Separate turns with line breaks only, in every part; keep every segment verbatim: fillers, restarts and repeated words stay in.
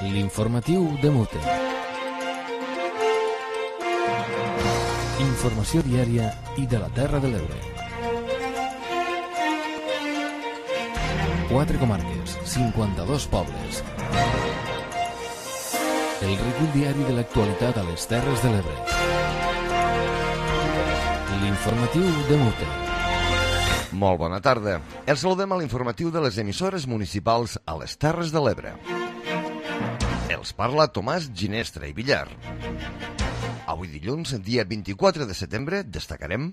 L'informatiu de Mute. Informació diària i de la Terra de l'Ebre. Quatre comarques, cinquanta-dos pobles. El recull diari de l'actualitat a les Terres de l'Ebre. L'informatiu de Mute.
Molt bona tarda. Els saludem a l'informatiu de les emissores municipals a les Terres de l'Ebre. Els parla Tomàs Ginestra i Villar. Avui dilluns, dia vint-i-quatre de setembre, destacarem: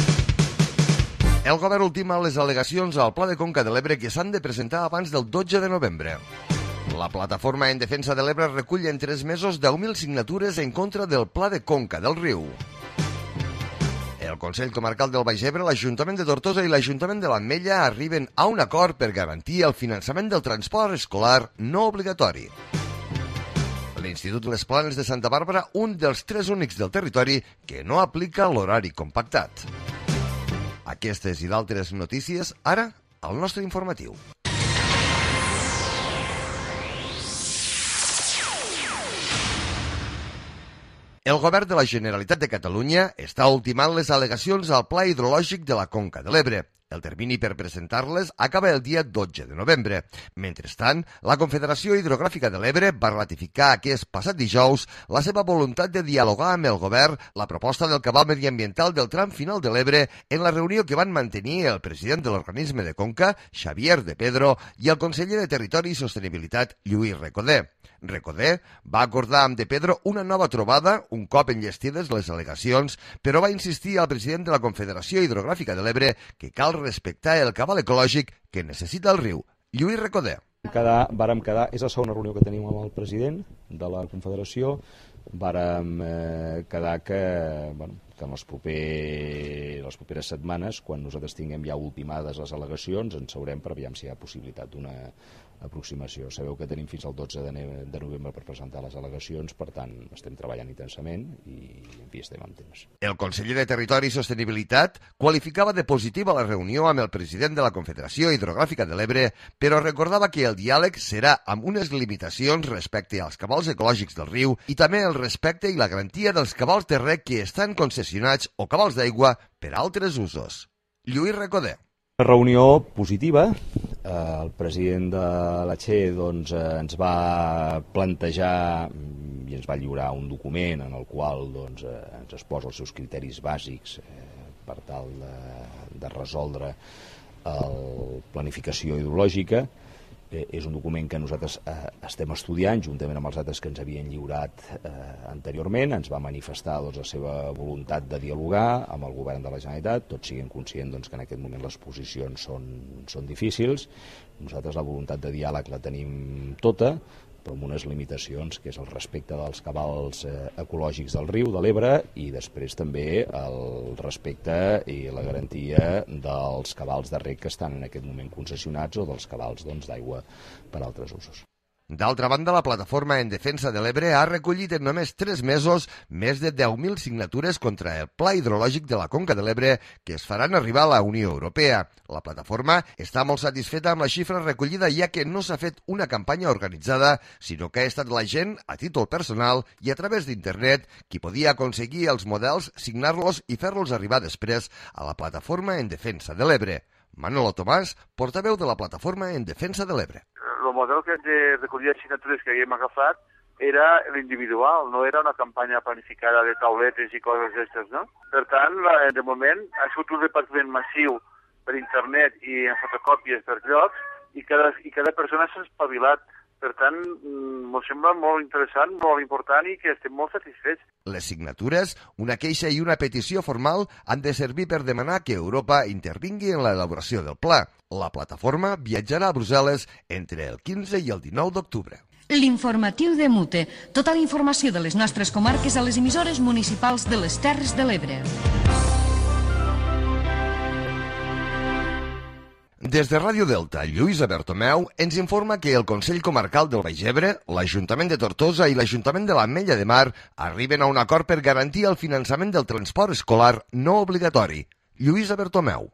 el govern ultima les al·legacions al Pla de Conca de l'Ebre que s'han de presentar abans del dotze de novembre. La plataforma en defensa de l'Ebre recull en tres mesos deu mil signatures en contra del Pla de Conca del Riu. El Consell Comarcal del Baix Ebre, l'Ajuntament de Tortosa i l'Ajuntament de l'Ametlla arriben a un acord per garantir el finançament del transport escolar no obligatori. L'Institut Les Planes de Santa Bàrbara, un dels tres únics del territori que no aplica l'horari compactat. Aquestes i d'altres notícies, ara, al nostre informatiu. El govern de la Generalitat de Catalunya està ultimant les al·legacions al Pla Hidrològic de la Conca de l'Ebre. El termini per presentar-les acaba el dia dotze de novembre. Mentrestant, la Confederació Hidrogràfica de l'Ebre va ratificar aquest passat dijous la seva voluntat de dialogar amb el govern la proposta del cabal mediambiental del tram final de l'Ebre en la reunió que van mantenir el president de l'organisme de Conca, Xavier de Pedro, i el conseller de Territori i Sostenibilitat, Lluís Recoder. Recoder va acordar amb de Pedro una nova trobada un cop enllestides les al·legacions, però va insistir al president de la Confederació Hidrogràfica de l'Ebre que cal respectar el cabal ecològic que necessita el riu. Lluís Recoder.
Quedar, vàrem quedar, és la segona reunió que tenim amb el president de la Confederació, vàrem eh, quedar que, bueno, que en les, proper, les properes setmanes, quan nosaltres tinguem ja ultimades les al·legacions, ens sabrem per aviam si hi ha possibilitat d'una aproximació. Sabeu que tenim fins al dotze de novembre per presentar les al·legacions, per tant, estem treballant intensament i, en fi, estem en temps.
El conseller de Territori i Sostenibilitat qualificava de positiva la reunió amb el president de la Confederació Hidrogràfica de l'Ebre, però recordava que el diàleg serà amb unes limitacions respecte als cabals ecològics del riu i també el respecte i la garantia dels cabals de reg que estan concessionats o cabals d'aigua per a altres usos. Lluís Recoder.
Una reunió positiva. El president de la Che doncs, ens va plantejar i ens va lliurar un document en el qual doncs, ens exposa els seus criteris bàsics eh, per tal de, de resoldre la planificació hidrològica. Eh, és un document que nosaltres eh, estem estudiant juntament amb els altres que ens havien lliurat eh, anteriorment. Ens va manifestar doncs, la seva voluntat de dialogar amb el govern de la Generalitat, tots siguin conscients doncs, que en aquest moment les posicions són, són difícils. Nosaltres la voluntat de diàleg la tenim tota, però amb unes limitacions, que és el respecte dels cabals eh, ecològics del riu, de l'Ebre, i després també el respecte i la garantia dels cabals de reg que estan en aquest moment concessionats o dels cabals doncs, d'aigua per a altres usos.
D'altra banda, la Plataforma en Defensa de l'Ebre ha recollit en només tres mesos més de deu mil signatures contra el Pla Hidrològic de la Conca de l'Ebre que es faran arribar a la Unió Europea. La plataforma està molt satisfeta amb la xifra recollida, ja que no s'ha fet una campanya organitzada, sinó que ha estat la gent, a títol personal i a través d'internet, qui podia aconseguir els models, signar-los i fer-los arribar després a la Plataforma en Defensa de l'Ebre. Manolo Tomàs, portaveu de la Plataforma en Defensa de l'Ebre.
El model que de recollir signatures que havíem agafat era l'individual, no era una campanya planificada de tauletes i coses d'aquestes, no? Per tant, de moment, ha sigut un repartiment massiu per internet i en fotocòpies per llocs i cada, i cada persona s'ha espavilat. Per tant, m'ho sembla molt interessant, molt important i que estem molt satisfets.
Les signatures, una queixa i una petició formal han de servir per demanar que Europa intervingui en l'elaboració del pla. La plataforma viatjarà a Brussel·les entre el quinze i el dinou d'octubre.
L'informatiu de Mute. Tota la informació de les nostres comarques a les emissores municipals de les Terres de l'Ebre.
Des de Ràdio Delta, Lluïsa Bertomeu ens informa que el Consell Comarcal del Baix Ebre, l'Ajuntament de Tortosa i l'Ajuntament de l'Ametlla de Mar arriben a un acord per garantir el finançament del transport escolar no obligatori. Lluïsa Bertomeu.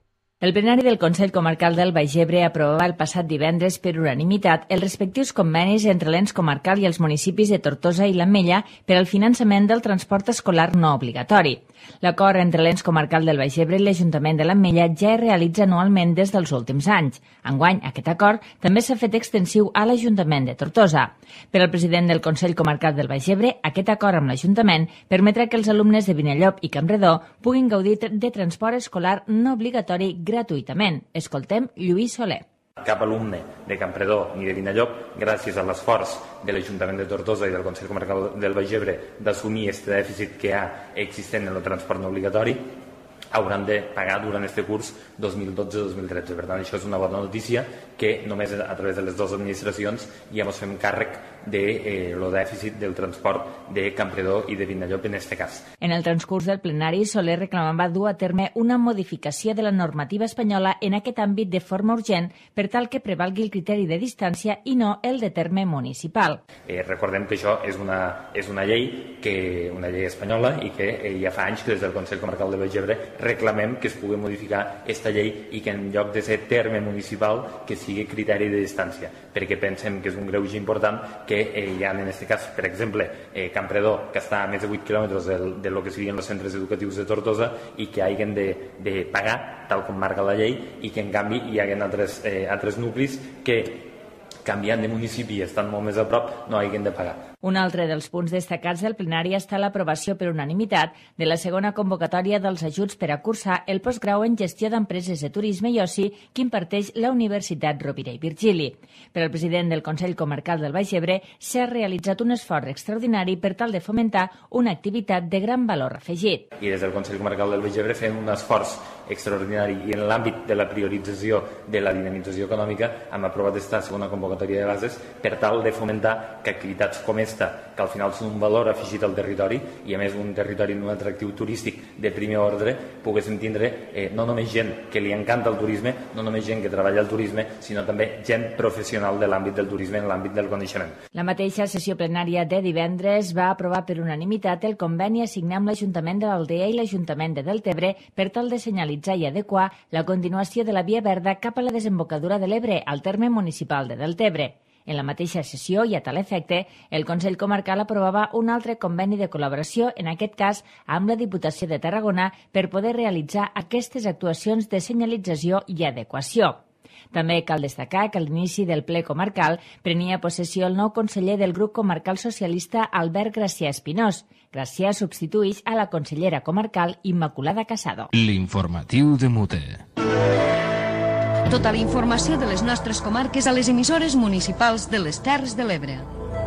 El plenari del Consell Comarcal del Baix Ebre aprovava el passat divendres per unanimitat els respectius convenis entre l'ens comarcal i els municipis de Tortosa i l'Ametlla per al finançament del transport escolar no obligatori. L'acord entre l'ens comarcal del Baix Ebre i l'Ajuntament de l'Ametlla ja es realitza anualment des dels últims anys. Enguany, aquest acord també s'ha fet extensiu a l'Ajuntament de Tortosa. Per al president del Consell Comarcal del Baix Ebre, aquest acord amb l'Ajuntament permetrà que els alumnes de Vinallop i Campredó puguin gaudir de transport escolar no obligatori gratuïtament. Escoltem Lluís Soler.
Cap alumne de Campredó ni de Vinallop, gràcies a l'esforç de l'Ajuntament de Tortosa i del Consell Comarcal del Baix Ebre d'assumir aquest dèficit que hi ha existent en el transport no obligatori, hauran de pagar durant este curs dos mil dotze dos mil tretze. Per tant, això és una bona notícia que només a través de les dues administracions ja ens fem càrrec del de, eh, dèficit del transport de Campredó i de Vinallop en aquest cas.
En el transcurs del plenari, Soler reclamava dur a terme una modificació de la normativa espanyola en aquest àmbit de forma urgent per tal que prevalgui el criteri de distància i no el de terme municipal.
Eh, recordem que això és una, és una llei que una llei espanyola i que eh, ja fa anys que des del Consell Comarcal de Baix Ebre reclamem que es pugui modificar aquesta llei i que en lloc de ser terme municipal que sigui criteri de distància, perquè pensem que és un greuge important que eh, hi ha en aquest cas, per exemple, eh, Campredó, que està a més de vuit quilòmetres de, de lo que serien els centres educatius de Tortosa i que hagin de, de pagar, tal com marca la llei, i que en canvi hi hagin altres, eh, altres nuclis que canviant de municipi i estan molt més a prop no hagin de pagar.
Un altre dels punts destacats del plenari està l'aprovació per unanimitat de la segona convocatòria dels ajuts per a cursar el postgrau en gestió d'empreses de turisme i oci que imparteix la Universitat Rovira i Virgili. Per al president del Consell Comarcal del Baix Ebre s'ha realitzat un esforç extraordinari per tal de fomentar una activitat de gran valor afegit.
I des del Consell Comarcal del Baix Ebre fem un esforç extraordinari i en l'àmbit de la priorització de la dinamització econòmica hem aprovat aquesta segona convocatòria de bases per tal de fomentar que activitats com aquesta, que al final són un valor afegit al territori i a més un territori en un atractiu turístic de primer ordre, poguéssim tindre eh, no només gent que li encanta el turisme, no només gent que treballa al turisme, sinó també gent professional de l'àmbit del turisme en l'àmbit del coneixement.
La mateixa sessió plenària de divendres va aprovar per unanimitat el conveni a signar amb l'Ajuntament de l'Aldea i l'Ajuntament de Deltebre per tal de senyalitzar i adequar la continuació de la via verda cap a la desembocadura de l'Ebre al terme municipal de Deltebre. En la mateixa sessió i a tal efecte, el Consell Comarcal aprovava un altre conveni de col·laboració, en aquest cas amb la Diputació de Tarragona, per poder realitzar aquestes actuacions de senyalització i adequació. També cal destacar que a l'inici del ple comarcal prenia possessió el nou conseller del grup comarcal socialista Albert Gracià Espinós. Gracià substituïx a la consellera comarcal Immaculada Casado.
L'informatiu de Mute.
Tota la informació de les nostres comarques a les emissores municipals de les Terres de l'Ebre.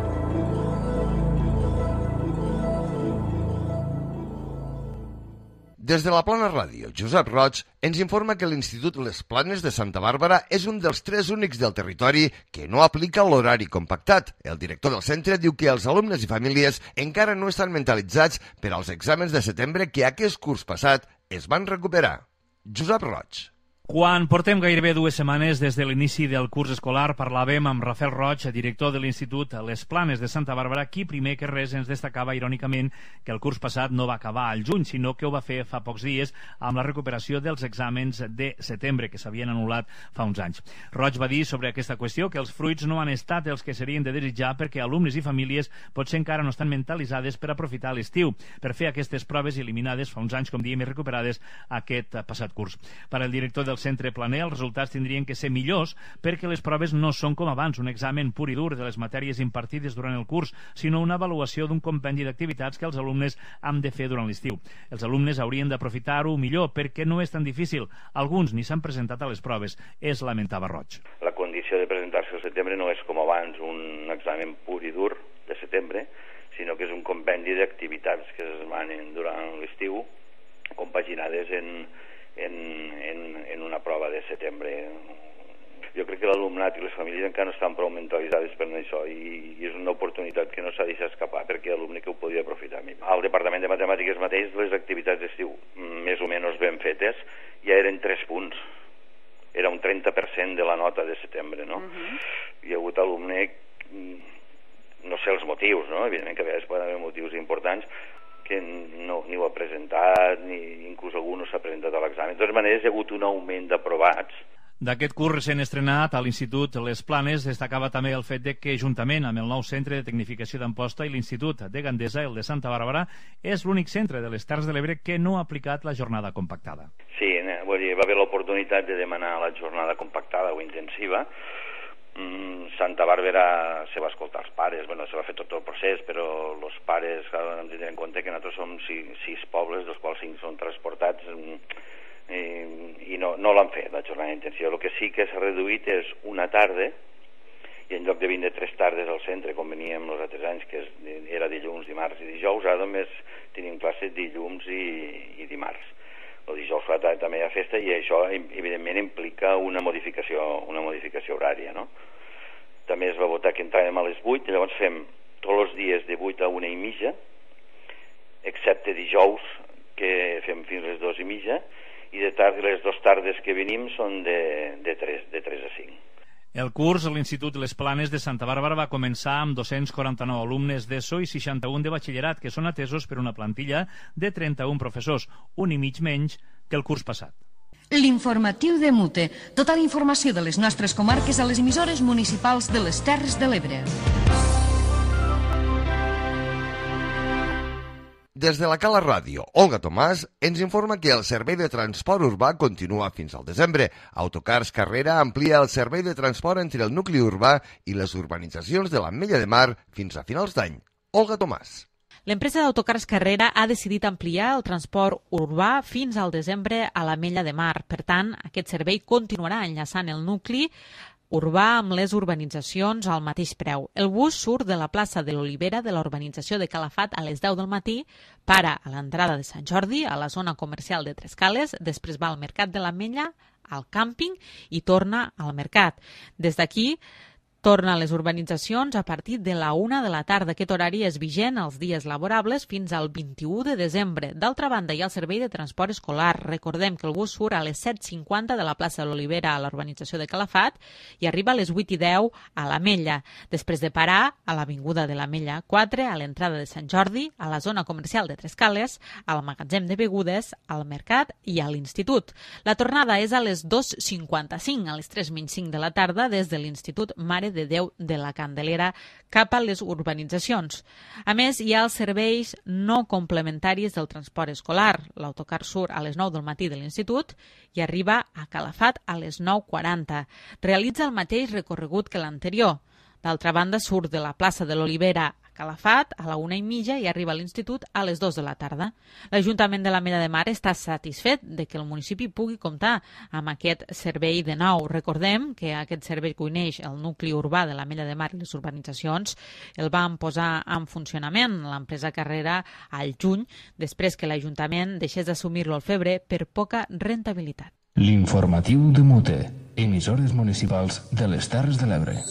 Des de la Plana Ràdio, Josep Roig ens informa que l'Institut Les Planes de Santa Bàrbara és un dels tres únics del territori que no aplica l'horari compactat. El director del centre diu que els alumnes i famílies encara no estan mentalitzats per als exàmens de setembre que aquest curs passat es van recuperar. Josep Roig.
Quan portem gairebé dues setmanes des de l'inici del curs escolar, parlàvem amb Rafael Roig, director de l'Institut Les Planes de Santa Bàrbara, qui primer que res ens destacava irònicament que el curs passat no va acabar al juny, sinó que ho va fer fa pocs dies amb la recuperació dels exàmens de setembre, que s'havien anul·lat fa uns anys. Roig va dir sobre aquesta qüestió que els fruits no han estat els que serien de desitjar perquè alumnes i famílies potser encara no estan mentalitzades per aprofitar l'estiu, per fer aquestes proves eliminades fa uns anys, com diem, i recuperades aquest passat curs. Per al director del centre Planer, els resultats tindrien que ser millors perquè les proves no són com abans, un examen pur i dur de les matèries impartides durant el curs, sinó una avaluació d'un compendi d'activitats que els alumnes han de fer durant l'estiu. Els alumnes haurien d'aprofitar-ho millor perquè no és tan difícil. Alguns ni s'han presentat a les proves, es lamentava Roig.
La condició de presentar-se al setembre no és com abans un examen pur i dur de setembre, sinó que és un compendi d'activitats que es manen durant l'estiu, compaginades en En, en, en una prova de setembre. Jo crec que l'alumnat i les famílies encara no estan prou mentalitzades per això i, i és una oportunitat que no s'ha de deixar escapar perquè l'alumne que ho podia aprofitar. Al Departament de Matemàtiques mateix, les activitats d'estiu més o menys ben fetes ja eren tres punts. Era un trenta per cent de la nota de setembre, no? Uh-huh. Hi ha hagut alumne, no sé els motius, no? Evidentment que a vegades poden haver motius importants, que no, ni ho ha presentat, ni inclús algú no s'ha presentat a l'examen. De totes maneres, hi ha hagut un augment d'aprovats.
D'aquest curs recent estrenat a l'Institut Les Planes destacava també el fet de que, juntament amb el nou Centre de Tecnificació d'Amposta i l'Institut de Gandesa, el de Santa Bàrbara, és l'únic centre de les Terres de l'Ebre que no ha aplicat la jornada compactada.
Sí, vull dir, va haver l'oportunitat de demanar la jornada compactada o intensiva. Mm, Santa Bàrbara se va escoltar els pares, bueno, se va fer tot el procés, però els pares han de tenir en compte que nosaltres som sis, sis pobles, dels quals cinc són transportats, i, i no, no l'han fet, la jornada intensiva. El que sí que s'ha reduït és una tarda, i en lloc de vindre tres tardes al centre, com veníem els altres anys, que era dilluns, dimarts i dijous, ara només tenim classes dilluns i, i dimarts. El dijous també hi ha festa i això, evidentment, implica una modificació, una modificació horària, no? També es va votar que entràvem a les vuit, i llavors fem tots els dies de vuit a una i mitja, excepte dijous, que fem fins a les dues i mitja, i de tarda, les dues tardes que venim són de, de, tres, de tres a cinc.
El curs a l'Institut Les Planes de Santa Bàrbara va començar amb dos-cents quaranta-nou alumnes d'ESO i seixanta-un de batxillerat, que són atesos per una plantilla de trenta-un professors, un i mig menys que el curs passat.
L'informatiu de Mute. Tota la informació de les nostres comarques a les emissores municipals de les Terres de l'Ebre.
Des de la Cala Ràdio, Olga Tomàs ens informa que el servei de transport urbà continua fins al desembre. Autocars Carrera amplia el servei de transport entre el nucli urbà i les urbanitzacions de l'Ametlla de Mar fins a finals d'any. Olga Tomàs.
L'empresa d'Autocars Carrera ha decidit ampliar el transport urbà fins al desembre a l'Ametlla de Mar. Per tant, aquest servei continuarà enllaçant el nucli urbà amb les urbanitzacions al mateix preu. El bus surt de la plaça de l'Olivera de la urbanització de Calafat a les deu del matí, para a l'entrada de Sant Jordi, a la zona comercial de Trescales, després va al Mercat de l'Ametlla, al càmping i torna al mercat. Des d'aquí torna a les urbanitzacions a partir de la una de la tarda. Aquest horari és vigent els dies laborables fins al vint-i-u de desembre. D'altra banda, hi ha el servei de transport escolar. Recordem que el bus surt a les set cinquanta de la plaça de l'Olivera a l'urbanització de Calafat i arriba a les vuit i deu a l'Ametlla, després de parar a l'avinguda de l'Ametlla quatre, a l'entrada de Sant Jordi, a la zona comercial de Trescales, al magatzem de begudes, al mercat i a l'Institut. La tornada és a les dos cinquanta-cinc, a les tres menys cinc de la tarda, des de l'Institut Mare de Déu de la Candelera cap a les urbanitzacions. A més, hi ha els serveis no complementaris del transport escolar. L'autocar surt a les nou del matí de l'Institut i arriba a Calafat a les nou quaranta. Realitza el mateix recorregut que l'anterior. D'altra banda, surt de la plaça de l'Olivera a Calafat a la una i mitja i arriba a l'Institut a les dues de la tarda. L'Ajuntament de l'Ametlla de Mar està satisfet de que el municipi pugui comptar amb aquest servei de nou. Recordem que aquest servei que uneix el nucli urbà de l'Ametlla de Mar i les urbanitzacions el van posar en funcionament l'empresa Carrera al juny, després que l'Ajuntament deixés d'assumir-lo al febrer per poca rentabilitat.
L'informatiu de Mute. Emissores municipals de les Terres de l'Ebre.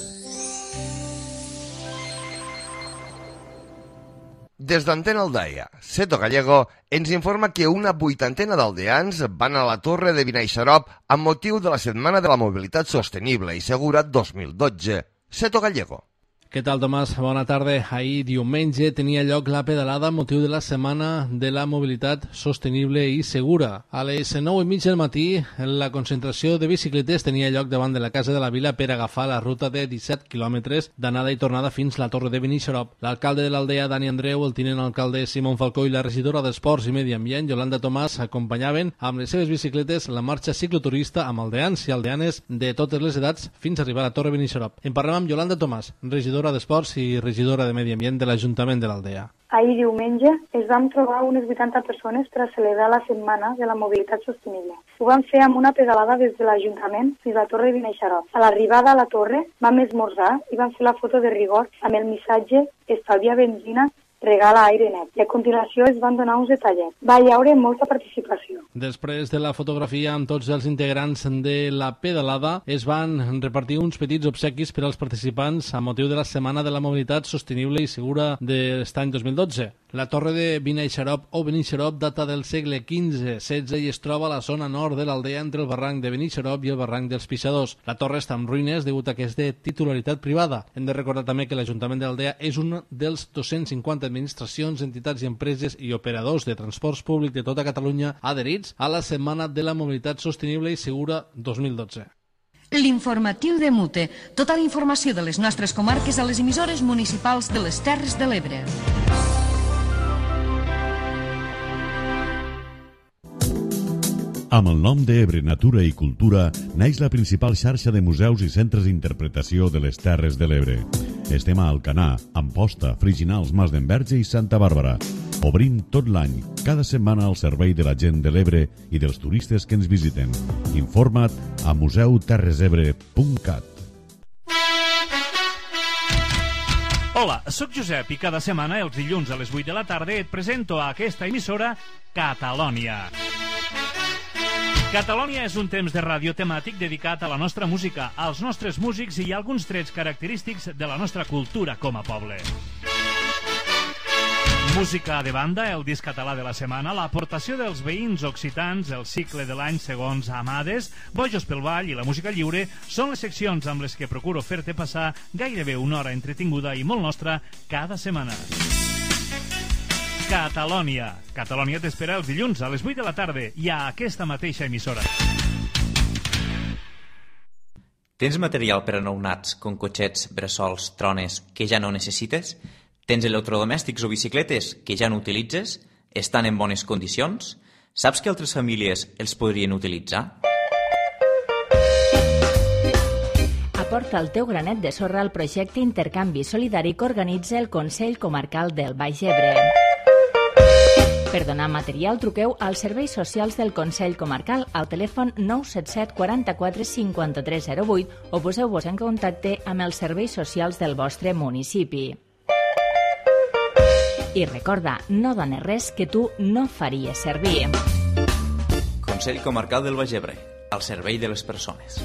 Des d'Antena Aldaia, Seto Gallego ens informa que una vuitantena d'aldeans van a la Torre de Vinaixarop amb motiu de la Setmana de la Mobilitat Sostenible i Segura dos mil dotze. Seto Gallego.
Què tal, Tomàs? Bona tarda. Ahir, diumenge, tenia lloc la pedalada amb motiu de la Setmana de la Mobilitat Sostenible i Segura. A les nou i mig del matí, la concentració de bicicletes tenia lloc davant de la Casa de la Vila per agafar la ruta de disset quilòmetres d'anada i tornada fins a la Torre de Benixarop. L'alcalde de l'aldea, Dani Andreu, el tinent alcalde Simon Falcó i la regidora d'Esports i Medi Ambient, Yolanda Tomàs, acompanyaven amb les seves bicicletes la marxa cicloturista amb aldeans i aldeanes de totes les edats fins a arribar a la Torre Benixarop. En parlem amb Yolanda Tomàs, regidora d'Esports i regidora de Medi Ambient de l'Ajuntament de l'Aldea.
Ahir diumenge es vam trobar unes vuitanta persones per a celebrar la Setmana de la Mobilitat Sostenible. Ho vam fer amb una pedalada des de l'Ajuntament fins a la Torre de Vinaixarop. A l'arribada a la torre vam esmorzar i vam fer la foto de rigor amb el missatge "Estalvia benzina, regala aire net". I a continuació es van donar uns detallets. Va hi haure molta participació.
Després de la fotografia amb tots els integrants de la pedalada, es van repartir uns petits obsequis per als participants a motiu de la Setmana de la Mobilitat Sostenible i Segura d'aquest any dos mil dotze. La torre de Beneixarop o Benixarop data del segle quinze setze i es troba a la zona nord de l'Aldea entre el barranc de Benixarop i el barranc dels Pixadors. La torre està en ruïnes degut a que és de titularitat privada. Hem de recordar també que l'Ajuntament de l'Aldea és un dels dos-cents cinquanta administracions, entitats i empreses i operadors de transports públics de tota Catalunya adherits a la Setmana de la Mobilitat Sostenible i Segura dos mil dotze.
L'informatiu de Mute. Tota la informació de les nostres comarques a les emissores municipals de les Terres de l'Ebre.
Amb el nom d'Ebre Natura i Cultura naix la principal xarxa de museus i centres d'interpretació de les Terres de l'Ebre. Estem a Alcanar, Amposta, Friginals, Mas d'Enverge i Santa Bàrbara. Obrim tot l'any, cada setmana al servei de la gent de l'Ebre i dels turistes que ens visiten. Informa't a museu terres ebre punt cat.
Hola, sóc Josep i cada setmana, els dilluns a les vuit de la tarda, et presento a aquesta emissora Catalònia. Catalònia és un temps de ràdio temàtic dedicat a la nostra música, als nostres músics i a alguns trets característics de la nostra cultura com a poble. Música de banda, el disc català de la setmana, l'aportació dels veïns occitans, el cicle de l'any segons Amades, Bojos pel Ball i la música lliure són les seccions amb les que procuro fer-te passar gairebé una hora entretinguda i molt nostra cada setmana. Catalònia. Catalònia t'espera els dilluns a les vuit de la tarda i a aquesta mateixa emissora.
Tens material per a nounats, com cotxets, bressols, trones, que ja no necessites? Tens electrodomèstics o bicicletes que ja no utilitzes? Estan en bones condicions? Saps que altres famílies els podrien utilitzar?
Aporta el teu granet de sorra al projecte Intercanvi Solidari que organitza el Consell Comarcal del Baix Ebre. Per donar material, truqueu als serveis socials del Consell Comarcal al telèfon nou set set quaranta-quatre cinquanta-tres zero vuit o poseu-vos en contacte amb els serveis socials del vostre municipi. I recorda, no dones res que tu no faries servir.
Consell Comarcal del Baix Ebre, al servei de les persones.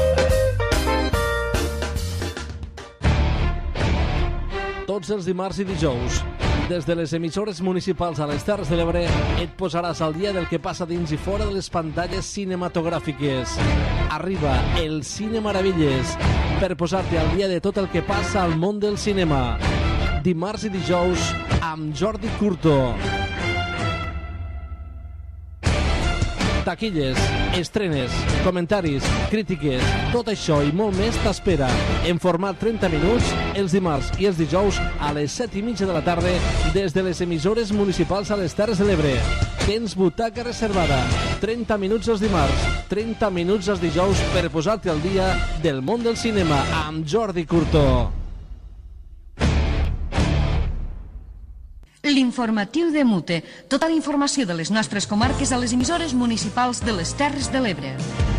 Tots els dimarts i dijous, des de les emissores municipals a les Terres de l'Ebre, et posaràs al dia del que passa dins i fora de les pantalles cinematogràfiques. Arriba el Cine Maravilles per posar-te al dia de tot el que passa al món del cinema. Dimarts i dijous amb Jordi Curto. Taquilles, estrenes, comentaris, crítiques, tot això i molt més t'espera en format trenta minuts els dimarts i els dijous a les set i mitja de la tarda des de les emissores municipals a les Terres de l'Ebre. Tens butaca reservada, trenta minuts els dimarts, trenta minuts els dijous per posar-te al dia del món del cinema amb Jordi Curto.
L'informatiu de Mute. Tota la informació de les nostres comarques a les emissores municipals de les Terres de l'Ebre.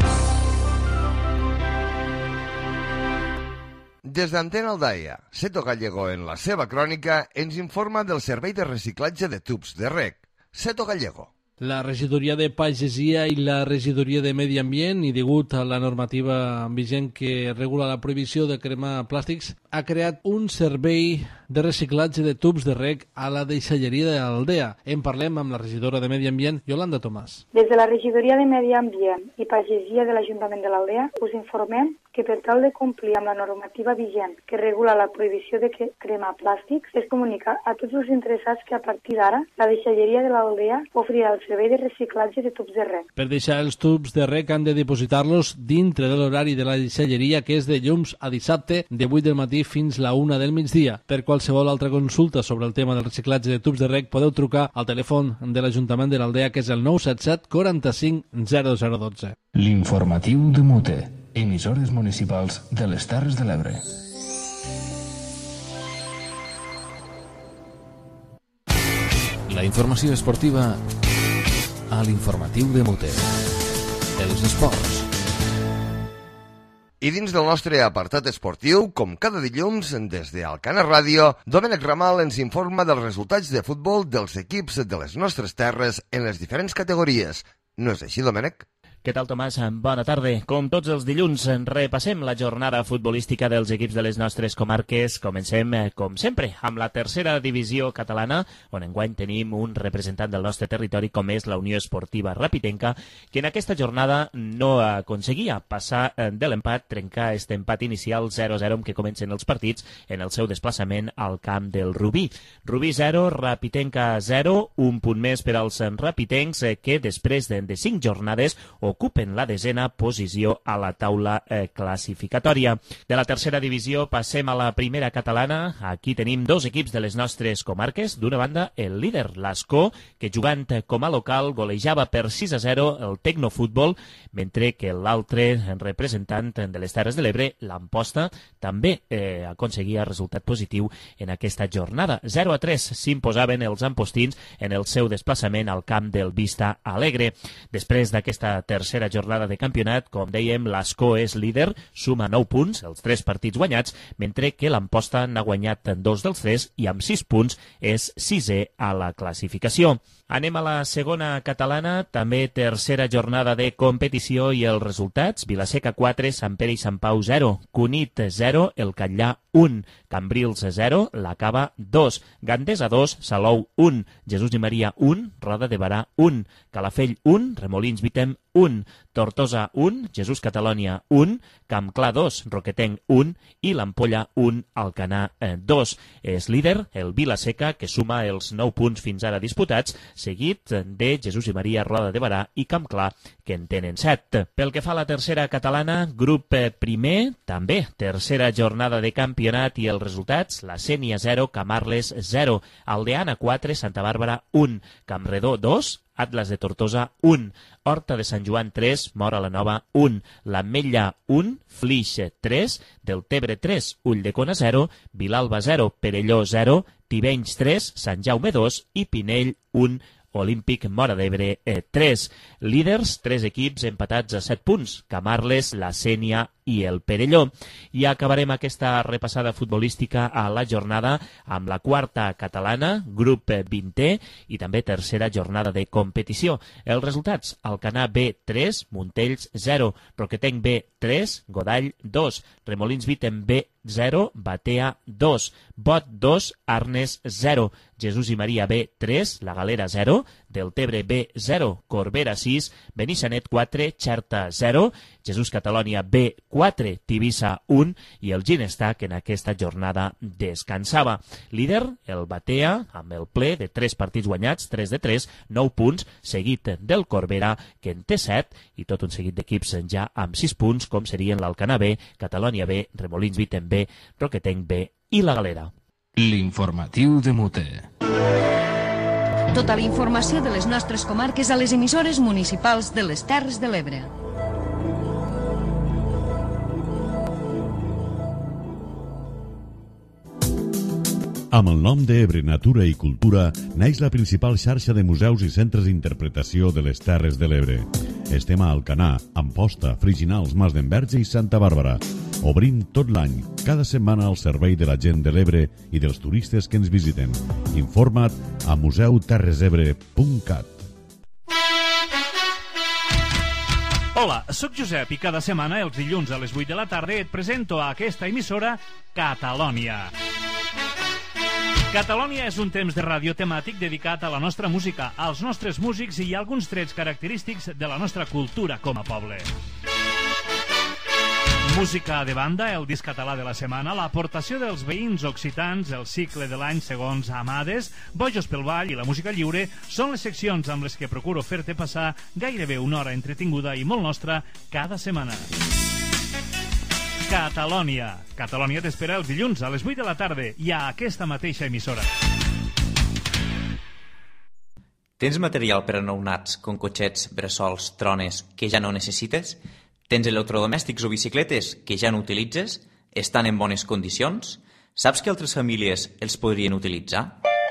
Des d'Antena Aldaia, Seto Gallego en la seva crònica ens informa del servei de reciclatge de tubs de rec. Seto Gallego.
La regidoria de Pagesia i la regidoria de Medi Ambient, i degut a la normativa vigent que regula la prohibició de cremar plàstics, ha creat un servei de reciclatge de tubs de rec a la deixalleria de l'Aldea. En parlem amb la regidora de Medi Ambient, Yolanda Tomàs.
Des de la regidoria de Medi Ambient i Pagesia de l'Ajuntament de l'Aldea us informem que per tal de complir amb la normativa vigent que regula la prohibició de cremar plàstics, es comunica a tots els interessats que a partir d'ara la deixalleria de l'Aldea ofrirà el servei de reciclatge de tubs de rec.
Per deixar els tubs de rec han de dipositar-los dintre de l'horari de la deixalleria, que és de dilluns a dissabte, de vuit del matí fins la una del migdia. Per qualsevol altra consulta sobre el tema del reciclatge de tubs de rec podeu trucar al telèfon de l'Ajuntament de l'Aldea, que és el nou set set quaranta-cinc zero zero dotze.
L'informatiu de Mute. Emissores municipals de les Terres de l'Ebre.
La informació esportiva a l'informatiu de Mute. Els esports.
I dins del nostre apartat esportiu, com cada dilluns, des d'Alcanar Ràdio, Domènec Ramal ens informa dels resultats de futbol dels equips de les nostres terres en les diferents categories. No és així, Domènec?
Què tal, Tomàs? Bona tarda. Com tots els dilluns, repassem la jornada futbolística dels equips de les nostres comarques. Comencem, com sempre, amb la tercera divisió catalana, on enguany tenim un representant del nostre territori, com és la Unió Esportiva Rapitenca, que en aquesta jornada no aconseguia passar de l'empat, trencar aquest empat inicial zero a zero amb què comencen els partits en el seu desplaçament al camp del Rubí. Rubí zero, Rapitenca zero, un punt més per als rapitencs que després de cinc jornades ocupen la desena posició a la taula eh, classificatòria. De la tercera divisió passem a la primera catalana. Aquí tenim dos equips de les nostres comarques. D'una banda, el líder, l'Ascó, que jugant com a local golejava per sis a zero el Tecnofutbol, mentre que l'altre representant de les Terres de l'Ebre, l'Amposta, també eh, aconseguia resultat positiu en aquesta jornada. zero a tres s'imposaven els ampostins en el seu desplaçament al camp del Vista Alegre. Després d'aquesta tercera jornada de campionat, com dèiem, l'Ascó és líder, suma nou punts, els tres partits guanyats, mentre que l'Amposta n'ha guanyat dos dels tres i amb sis punts és sisè a la classificació. Anem a la segona catalana, també tercera jornada de competició i els resultats. Vilaseca quatre, Sant Pere i Sant Pau zero, Cunit zero, El Catllà un, Cambrils zero, La Cava dos, Gandesa dos, Salou un, Jesús i Maria un, Roda de Barà un, Calafell un, Remolins Vitem un, Tortosa un, Jesús Catalònia un, Campclar dos, Roquetenc un i l'Ampolla un, Alcanar dos. És líder el Vilaseca, que suma els nou punts fins ara disputats, seguit de Jesús i Maria, Roda de Barà i Campclar, que en tenen set. Pel que fa a la tercera catalana, grup primer, també tercera jornada de campionat i els resultats, la Sénia zero, Camarles zero, Aldeana quatre, Santa Bàrbara un, Campredó dos, Atlas de Tortosa un, Horta de Sant Joan tres, Móra la Nova un, l'Ametlla un, Flix tres, Deltebre tres, Ulldecona zero, Vilalba zero, Perelló zero, Tivenys tres, Sant Jaume dos i Pinell un, Olímpic Móra d'Ebre tres. Líders, tres equips empatats a set punts, Camarles, la Sénia i el Perelló. I acabarem aquesta repassada futbolística a la jornada amb la quarta catalana, grup vintè i també tercera jornada de competició. Els resultats, Alcanar B tres, Montells zero, Roquetenc B tres, Godall dos, Remolins Vitem B zero, Batea dos, Bot dos, Arnes zero, Jesús i Maria B tres, La Galera zero, Deltebre B zero, Corbera sis, Benissanet quatre, Xerta zero, Jesús Catalònia B quatre, Tivissa un i el Ginestar, que en aquesta jornada descansava. Líder, el Batea, amb el ple de tres partits guanyats, tres de tres, nou punts, seguit del Corbera, que en té set, i tot un seguit d'equips ja amb sis punts, com serien l'Alcanar B, Catalònia B, Remolins Vitem B, Roquetenc B i la Galera.
L'informatiu de Mute.
Tota la informació de les nostres comarques a les emissores municipals de les Terres de l'Ebre.
Amb el nom d'Ebre Natura i Cultura neix la principal xarxa de museus i centres d'interpretació de les Terres de l'Ebre. Estem a Alcanar, Amposta, Friginals, Mas d'Enverge i Santa Bàrbara. Obrim tot l'any, cada setmana al servei de la gent de l'Ebre i dels turistes que ens visiten. Informa't a museu terres ebre punt cat.
Hola, sóc Josep i cada setmana, els dilluns a les vuit de la tarda, et presento a aquesta emissora Catalònia. Catalònia és un temps de ràdio temàtic dedicat a la nostra música, als nostres músics i alguns trets característics de la nostra cultura com a poble. Música de banda, el disc català de la setmana, l'aportació dels veïns occitans, el cicle de l'any segons Amades, Bojos pel Ball i la música lliure són les seccions amb les que procuro fer-te passar gairebé una hora entretinguda i molt nostra cada setmana. Catalònia. Catalònia t'espera els dilluns a les vuit de la tarda i a aquesta mateixa emissora.
Tens material per a nounats, com cotxets, bressols, trones, que ja no necessites? Tens electrodomèstics o bicicletes que ja no utilitzes? Estan en bones condicions? Saps que altres famílies els podrien utilitzar?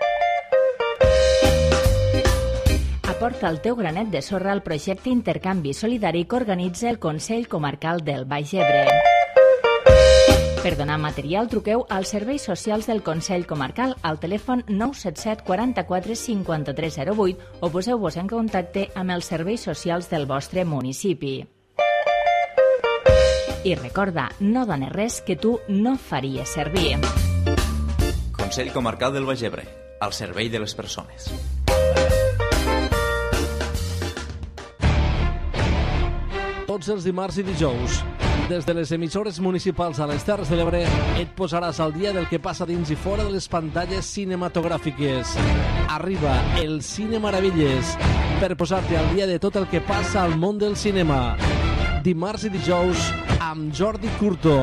Aporta el teu granet de sorra al projecte Intercanvi Solidari que organitza el Consell Comarcal del Baix Ebre. Per donar material, truqueu als serveis socials del Consell Comarcal al telèfon nou set set quaranta-quatre cinquanta-tres zero vuit o poseu-vos en contacte amb els serveis socials del vostre municipi. I recorda, no dones res que tu no faries servir.
Consell Comarcal del Baix Ebre, al servei de les persones.
Tots els dimarts i dijous, des de les emissores municipals a les Terres de l'Ebre, et posaràs al dia del que passa dins i fora de les pantalles cinematogràfiques. Arriba el Cine Maravilles, per posar-te al dia de tot el que passa al món del cinema. Dimarts i dijous amb Jordi Curto.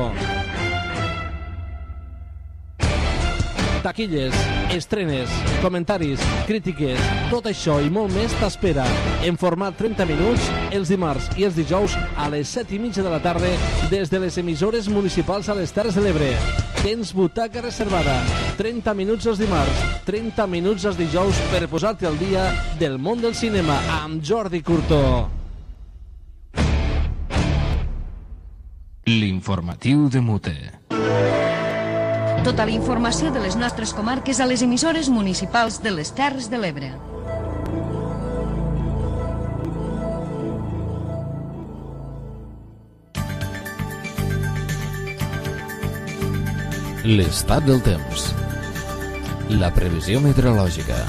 Taquilles, estrenes, comentaris, crítiques, tot això i molt més t'espera en format trenta minuts els dimarts i els dijous a les set i mitja de la tarda des de les emissores municipals a les Terres de l'Ebre. Tens butaca reservada, trenta minuts els dimarts, trenta minuts els dijous per posar-te al dia del món del cinema amb Jordi Curto.
L'informatiu de Mute.
Tota la informació de les nostres comarques a les emissores municipals de les Terres de l'Ebre.
L'estat del temps. La previsió meteorològica.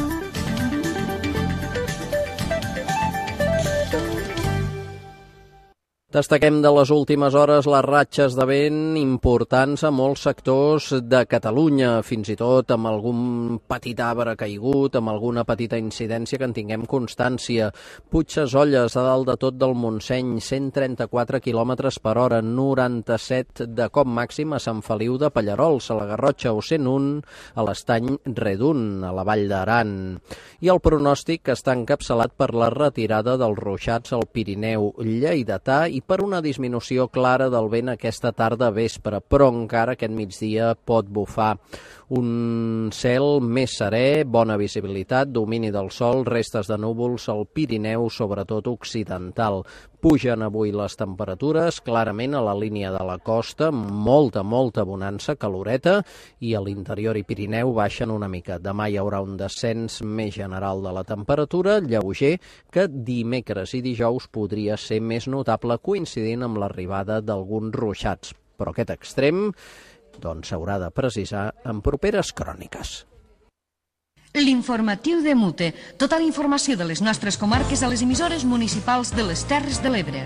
Destaquem de les últimes hores les ratxes de vent importants a molts sectors de Catalunya, fins i tot amb algun petit arbre caigut, amb alguna petita incidència que en tinguem constància. Puigsesolles, a dalt de tot del Montseny, cent trenta-quatre quilòmetres per hora, noranta-set de cop màxim a Sant Feliu de Pallarols, a la Garrotxa, o cent un a l'Estany Redun, a la Vall d'Aran. I el pronòstic està encapçalat per la retirada dels ruixats al Pirineu lleidatà i per una disminució clara del vent aquesta tarda vespre, però encara aquest migdia pot bufar. Un cel més serè, bona visibilitat, domini del sol, restes de núvols al Pirineu, sobretot occidental. Pugen avui les temperatures, clarament a la línia de la costa, molta, molta bonança, caloreta, i a l'interior i Pirineu baixen una mica. Demà hi haurà un descens més general de la temperatura, lleuger, que dimecres i dijous podria ser més notable, coincidint amb l'arribada d'alguns ruixats. Però aquest extrem doncs s'haurà de precisar en properes cròniques.
L'informatiu de Mute. Tota la informació de les nostres comarques a les emissores municipals de les Terres de l'Ebre.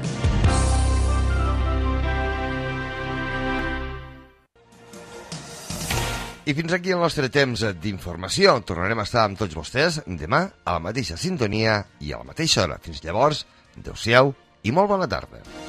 I fins aquí el nostre temps d'informació. Tornarem a estar amb tots vostès demà a la mateixa sintonia i a la mateixa hora. Fins llavors, adeu-siau i molt bona tarda.